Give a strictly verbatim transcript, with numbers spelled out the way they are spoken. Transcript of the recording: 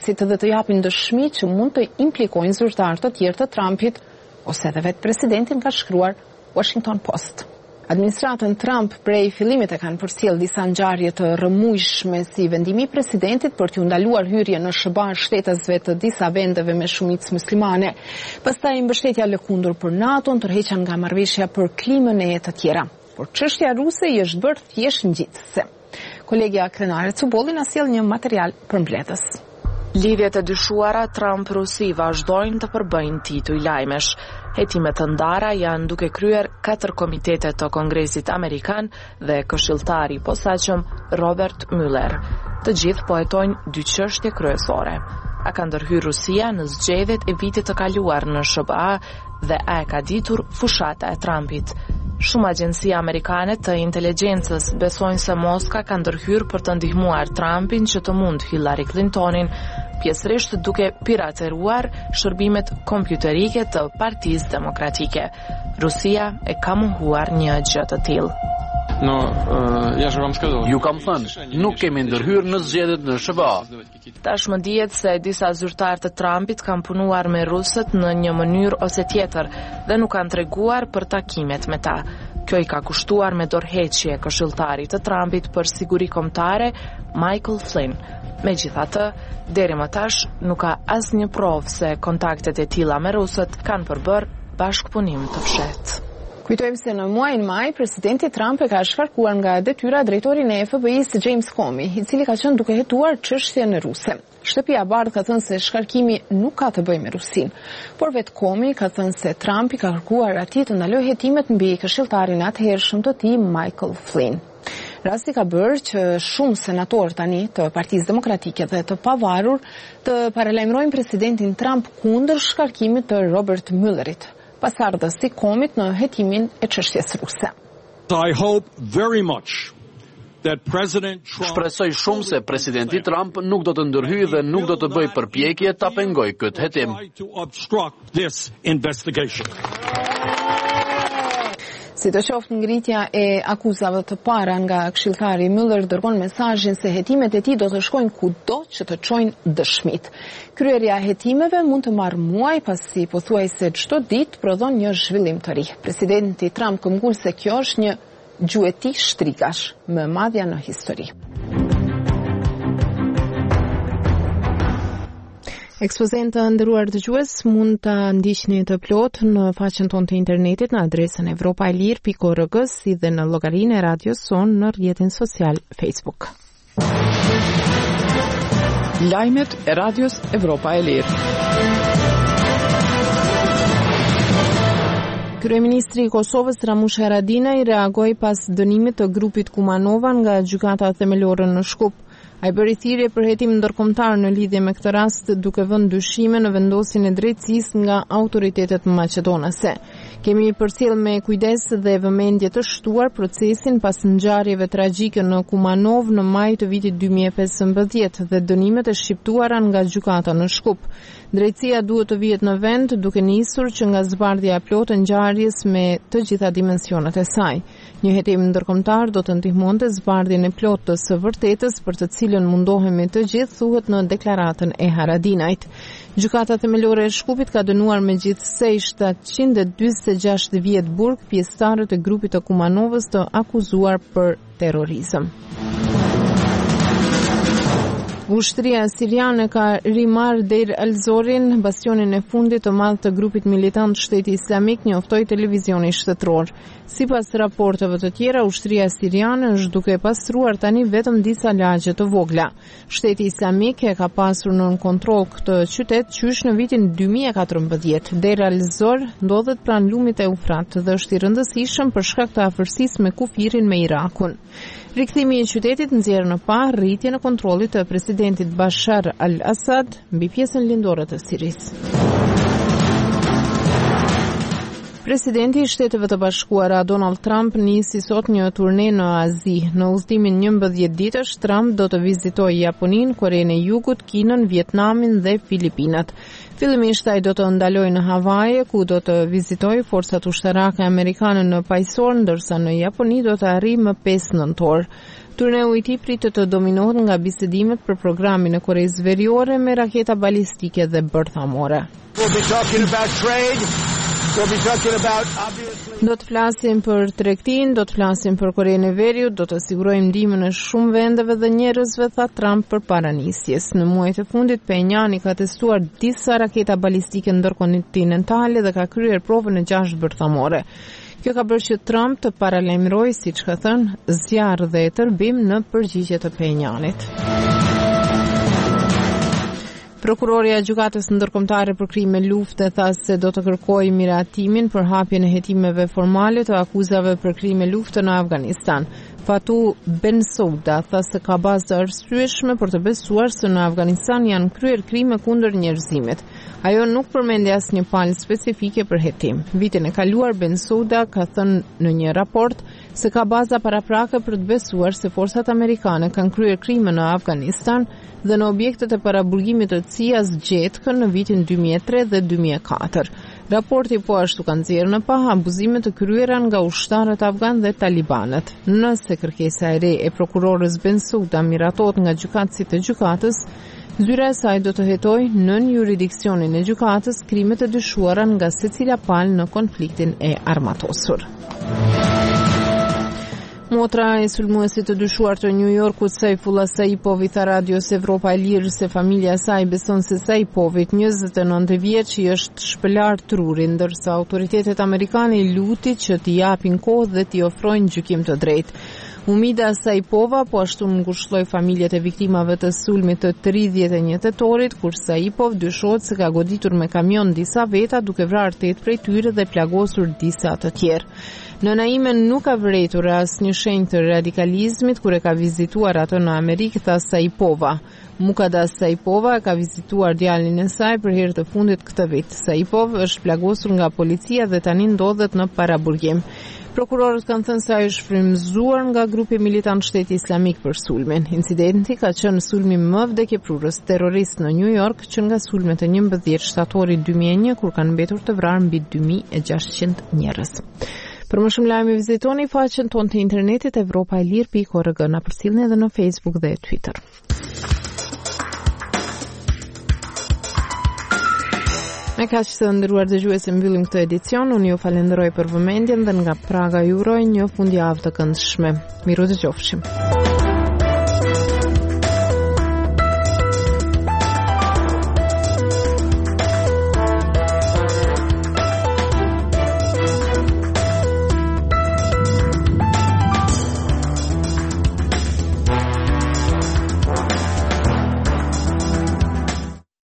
Kongresit dhe të japin dëshmi që mund të implikojnë zyrtar të tjerë të Trumpit ose edhe vetë presidentin, ka shkruar Washington Post. Administratën Trump prej fillimit e kanë përcjell disa ngjarje të rrëmujshme si vendimi i presidentit për t'u ndaluar hyrje në SHBA shtetësve të disa vendeve me shumicë muslimane. Pastaj mbështetja lëkundur për NATO-n, tërheqja nga marrëveshja për klimën e të tjera. Por çështja ruse i është bërë thjesht ngjitëse. Kolegja Krenare Cubolli na sjell një material përmbledhës. Lidhjet e dyshuara Trump-Rusi vazhdojnë të përbëjnë tituj lajmesh. Hetimet të ndara janë duke kryer katër komitete të Kongresit Amerikan dhe këshilltari i posaçëm Robert Mueller. Të gjithë po hetojnë dy çështje kryesore. A ka ndërhyrë Rusia në zgjedhjet e vitit të kaluar në SHBA dhe a e ka ditur fushata e Trumpit? Shumë agjencie amerikane të inteligjencës besojnë se Moska ka ndërhyrë për të ndihmuar Trumpin që të mund Hillary Clintonin, pjesërisht duke pirateruar shërbimet kompjuterike të Partisë Demokratike. Rusia e ka mohuar një gjë të tillë. No, uh, ja që kam shkëdoj. Ju kam thënë, nuk kemi ndërhyrë në zgjedhjet në SHBA. Tash më dihet se disa zyrtar të Trumpit kanë punuar me rusët në një mënyrë ose tjetër dhe nuk kanë treguar për takimet me ta. Kjo i ka kushtuar me dorëheqje këshilltarit të Trumpit për siguri kombëtare Michael Flynn. Megjithatë, deri më tash nuk ka asnjë provë se kontaktet e tilla me rusët kanë përbërë bashkëpunim të fshehtë. Kujtojmë se në muajin maj, presidenti Trump e ka shkarkuar nga detyra drejtorin e F B I-s James Comey, i cili ka qenë duke hetuar çështjen e ruse. Shtëpia e Bardhë ka thënë se shkarkimi nuk ka të bëjë me Rusinë, por vetë Comey ka thënë se Trump i ka kërkuar atij të ndalojë hetimet mbi këshilltarin atëhershëm të tij Michael Flynn. Rasti ka bërë që shumë senatorë tani të Partisë Demokratike dhe të pavarur të paralajmërojnë presidentin Trump kundër shkarkimit të Robert Muellerit, pasardhës si Comeyt në hetimin e çështjes ruse. I hope very much that President Trump Shpresoj shumë se presidenti Trump nuk do të ndërhyjë dhe nuk do të bëjë përpjekje ta pengojë këtë hetim. Si të qoftë, ngritja e akuzave të para nga këshilltari Mueller dërgon mesazhin se hetimet e tij do të shkojnë kudo që të çojnë dëshmit. Kryerja e hetimeve mund të marrë muaj pasi pothuajse çdo ditë prodhon një zhvillim të ri. Presidenti Trump këmbgul se kjo është një gjueti shtrikash më e madhja në histori. Ekspozen të nderuar dëgjues, mund ta ndiqni të plot në faqen tonë të internetit në adresën evropaelir pikë org si dhe në llogarinë e radios son në rrjetin social Facebook. Lajmet e radios Evropa e Lirë. Kryeministri i Kosovës Ramush Haradinaj reagoi pas dënimit të grupit Kumanova nga gjykata themelore në Shkup. Ai bëri thirrje për hetim ndërkombëtar në lidhje me këtë rast, duke vënë dyshime në vendosjen e drejtësisë nga autoritetet maqedonase. Kemi përcjell me kujdes dhe vëmendje të shtuar procesin pas ngjarjeve tragjike në Kumanov në maj të vitit dy mijë e pesëmbëdhjetë dhe dënimet e shqiptuara nga gjykata në Shkup. Drejtësia duhet të vihet në vend duke nisur që nga zbardhja e plotë e ngjarjes me të gjitha dimensionet e saj. Një hetim ndërkombëtar do të ndihmonte zbardhjen e plotë të së vërtetës për të cilën mundohemi të gjithë, thuhet në deklaratën e Haradinajt. Gjykata themelore e Shkupit ka dënuar megjithëse shtatëqind e dyzet e gjashtë vjet burg pjesëtarët e grupit të Kumanovës të akuzuar për terrorizëm. Ushtria siriane ka rimarrë Deir al-Zorin, bastionin e fundit të madh të grupit militant Shteti Islamik, njoftoi televizioni shtetëror. Sipas raporteve të tjera, ushtria siriane është duke pastruar tani vetëm disa lagje të vogla. Shteti Islamik e ka pasur nën kontroll këtë qytet qysh në vitin dy mijë e katërmbëdhjetë. Deir al-Zor ndodhet pranë lumit e Ufrat dhe është i rëndësishëm për shkak të afërsisë me kufirin me Irakun. Rikthimi i qytetit nxjerr në pa rritjen e kontrollit të presidentit Bashar al-Assad mbi pjesën lindore të Sirisë. Presidenti i Shteteve të Bashkuara Donald Trump nisi sot një turne në Azi. Në udhëtimin njëmbëdhjetë ditësh, Trump do të vizitojë Japoninë, Korenë e Jugut, Kinën, Vietnamin dhe Filipinat. Fillimisht ai do të ndalojë në Havaje, ku do të vizitojë forcat ushtarake amerikane në pajisor, ndërsa në Japoni do të arrijë më pesë nëntor. Turneu i tij pritet të dominohet nga bisedimet për programin e Koreas Veriore me raketa balistike dhe bërthamore. Do të flasim për tregtinë, do të flasim për Korenë e Veriut, do të sigurojmë ndihmën e shumë vendeve dhe njerëzve, tha Trump përpara nisjes. Në muajt e fundit, Pyongyang ka testuar disa raketa balistike ndërkontinentale dhe ka kryer provën e gjashtë bërthamore. Kjo ka bërë që Trump të paralajmërojë, siç ka thënë, zjarr dhe e tërbim në përgjigje të Pyongyangit. Prokuroria e Gjykatës Ndërkombëtare për Krime Lufte tha se do të kërkojë miratimin për hapjen e hetimeve formale të akuzave për krime lufte në Afganistan. Fatu Bensouda tha se ka bazë të arsyeshme për të besuar se në Afganistan janë kryer krime kundër njerëzimit. Ajo nuk përmendi asnjë palë specifike për hetim. Vitin e kaluar Bensouda ka thënë në një raport se ka baza paraprake për të besuar se forcat amerikane kanë kryer krime në Afganistan dhe në objektet e paraburgimit të C I A-s gjetkën në vitin dy mijë e tre dhe dy mijë e katër. Raporti po ashtu ka nxjerrë në pa abuzimet të kryera nga ushtarët afgan dhe talibanët. Nëse kërkesa e re e prokurorës Bensouda miratohet nga gjykatësit e gjykatës, zyra e saj do të hetojë nën jurisdiksionin e gjykatës krimet e dyshuara nga secila palë në konfliktin e armatosur. Motra e sulmuesit të dyshuar të New Yorkut Saifullah Saipov i tha Radios Evropa e Lirë se familja e saj beson se Saipovit, njëzet e nëntë vjeç, i është shpëlar truri, ndërsa autoritetet amerikane i luti që t'i japin kohë dhe t'i ofrojnë gjykim të drejtë. Umida Saipova po ashtu ngushëlloi familjet e viktimave të sulmit të tridhjetë e një tetorit, kur Saipov dyshohet se ka goditur me kamion disa veta duke vrarë tetë prej tyre dhe plagosur disa të tjerë. Nëna ime nuk ka vërejtur asnjë shenjë të radikalizmit kur e ka vizituar atë në Amerikë, tha Saipova. Mukada Saipova ka vizituar djalin e saj për herë të fundit këtë vit. Saipov është plagosur nga policia dhe tani ndodhet në paraburgim. Prokurorët kanë thënë se ai është frymëzuar nga grupi militant Shteti Islamik për sulmin. Incidenti ka qenë sulmi më vdekjeprurës terrorist në New York që nga sulmet e njëmbëdhjetë shtatorit dy mijë e një, kur kanë mbetur të vrarë mbi dy mijë e gjashtëqind njerëz. Për më shumë lajme vizitoni faqen tonë të internetit evropa e lirë pikë org, na përcjellni edhe në Facebook dhe Twitter. Me kaq të nderuar dëgjues, mbyllim këtë edicion. Unë ju falenderoj për vëmendjen dhe nga Praga ju uroj një fundjavë të këndshme. Miru dëgjofshim.